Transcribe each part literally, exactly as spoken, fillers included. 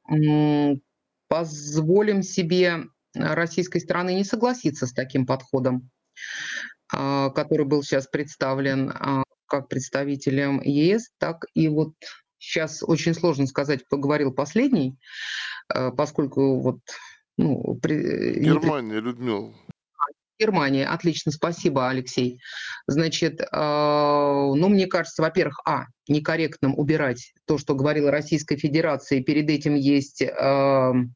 м, позволим себе, а, российской стороны не согласиться с таким подходом, а, который был щас представлен, а, как представителем ЕС, так и вот щас очень сложно сказать, кто говорил последний, а, поскольку вот, ну, пре не пред Германия, Людмила. Германия. Отлично, спасибо, Алексей. Значит, а, ну, мне кажется, во-первых, а, некорректным убирать то, что говорила Российская Федерация, и перед этим есть, ам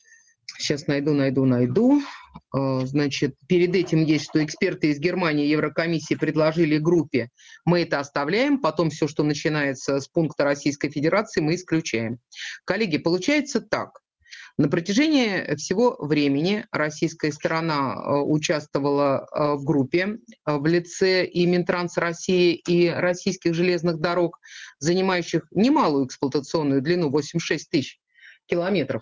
щас найду найду найду. А, значит, перед этим есть, что эксперты из Германии и Еврокомиссии предложили группе: мы это оставляем, потом всё, что начинается с пункта Российской Федерации, мы исключаем. Коллеги, получается так: на протяжении всего времени российская сторона, а, участвовала, а, в группе, а, в лице и Минтранса России, и Российских железных дорог, занимающих немалую эксплуатационную длину- восемьдесят шесть тысяч километров.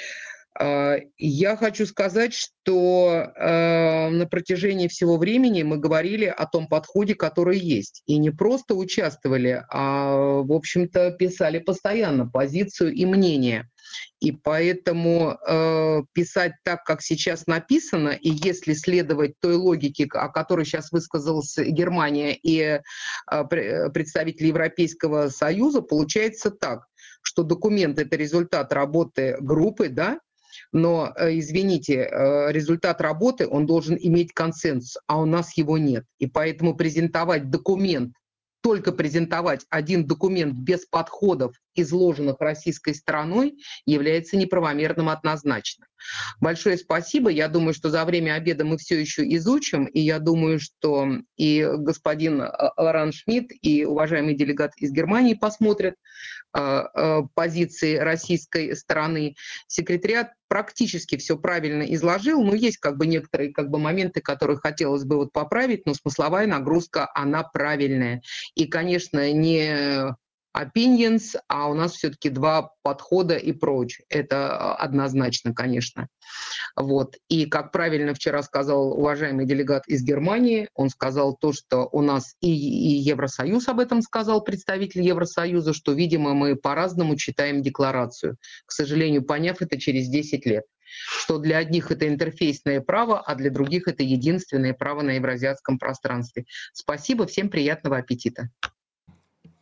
А, я хочу сказать, что, а, на протяжении всего времени мы говорили о том подходе, который есть. И не просто участвовали, а, в общем-то, писали постоянно позицию и мнение. И поэтому, а, писать так, как сейчас написано, и если следовать той логике, к о которой щас высказался Германия и, а, пре представитель Европейского Союза, получается так, что документ- это результат работы группы, да, но, а, извините, а, результат работы, он должен иметь консенсус, а у нас его нет. И поэтому презентовать документ, только презентовать один документ без подходов, изложенных российской стороной, является неправомерным однозначно. Большое спасибо. Я думаю, что за время обеда мы всё еще изучим, и я думаю, что и господин, а, Алан Шмидт, и уважаемый делегат из Германии посмотрят, а, а, позиции российской стороны. Секретариат практически всё правильно изложил, но есть как бы некоторые как бы моменты, которые хотелось бы вот поправить, но смысловая нагрузка, она правильная. И, конечно, не opinions, а у нас всё-таки два подхода и approach. Это, а, однозначно, конечно. Вот. И как правильно вчера сказал уважаемый делегат из Германии, он сказал то, что у нас и и Евросоюз об этом сказал, представитель Евросоюза, что, видимо, мы по-разному читаем декларацию, к сожалению, поняв это через десять лет. Что для одних это интерфейсное право, а для других это единственное право на евразиатском пространстве. Спасибо, всем приятного аппетита!